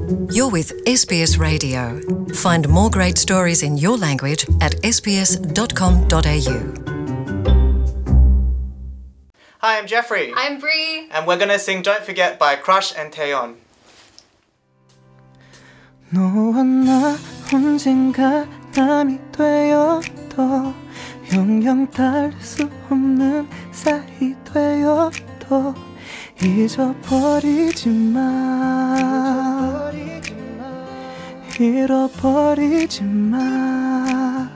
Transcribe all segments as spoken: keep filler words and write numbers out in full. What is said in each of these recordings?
You're with S B S Radio. Find more great stories in your language at s b s dot com dot a u. Hi, I'm Jeffrey. I'm Bree. And we're gonna sing Don't Forget by Crush and Taeyeon. 너와 나 언젠가 남이 되어도 영영 다를 수 없는 사이 되어도 잊어버리지 마 잃어버리지 마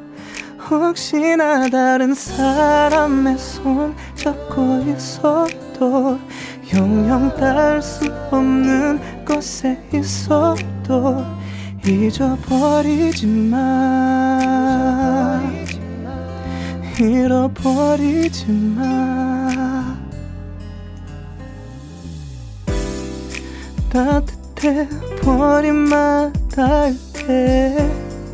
혹시나 다른 사람의 손 잡고 있어도 영영 닿을 수 없는 곳에 있어도 잊어버리지 마 잃어버리지 마 따뜻해 버림마다 때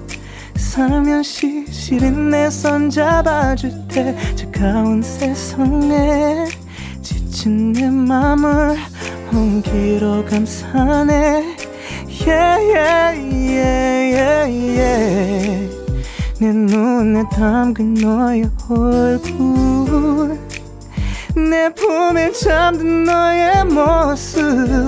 살며시 시린 내 손 잡아줄 때 차가운 세상에 지친 내 맘을 온기로 감싸네 yeah, yeah, yeah, yeah, yeah. 내 눈에 담긴 너의 얼굴 내 품에 잠든 너의 모습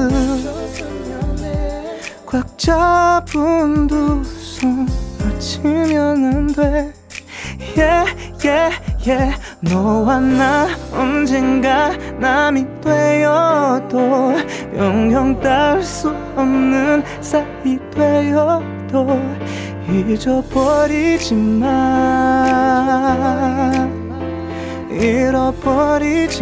꽉 잡은 두 손 놓치면 안 돼 yeah, yeah, yeah. 너와 나 언젠가 남이 되어도 영영 닿을 수 없는 사이 되어도 잊어버리지 마 잃어버리지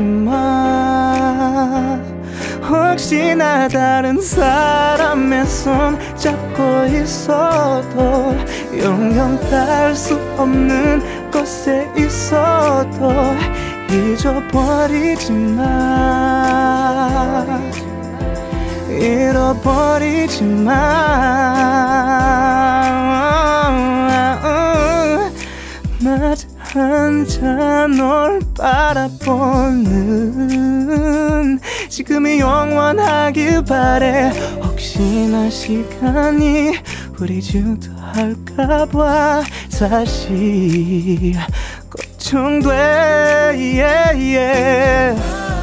마 혹시나 다른 사람의 손 잡고 있어도 영영 닿을 수 없는 곳에 있어도 잊어버리지 마 잃어버리지 마 마주 앉아 널 바라보는 지금이 영원하길 바래 혹시나 시간이 우리 주도할까봐 사실 걱정돼 yeah, yeah.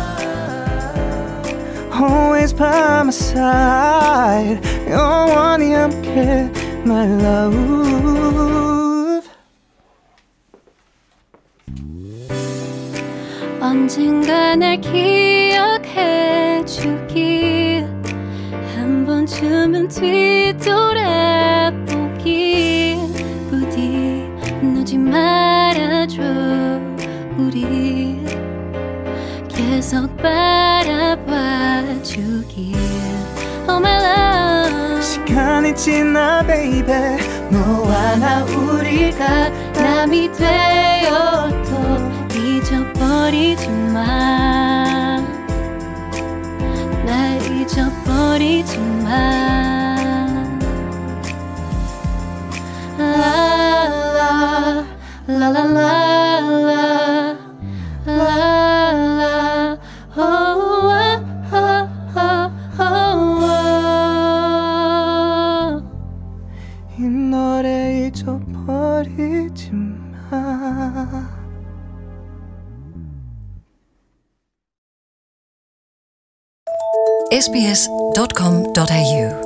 Always by my side 영원히 함께 my love 언젠가 날 기억해 주길 한 번쯤은 뒤돌아보길 부디 놓지 말아줘 우리 계속 바라봐 주길 Oh my love 시간이 지나 baby 너와 나 우리가 남이 되어도 잊어버리지 마 날 잊어버리지 마 라라 라라라라 라라 이 노래 잊어버리지 마 s b s dot com dot a u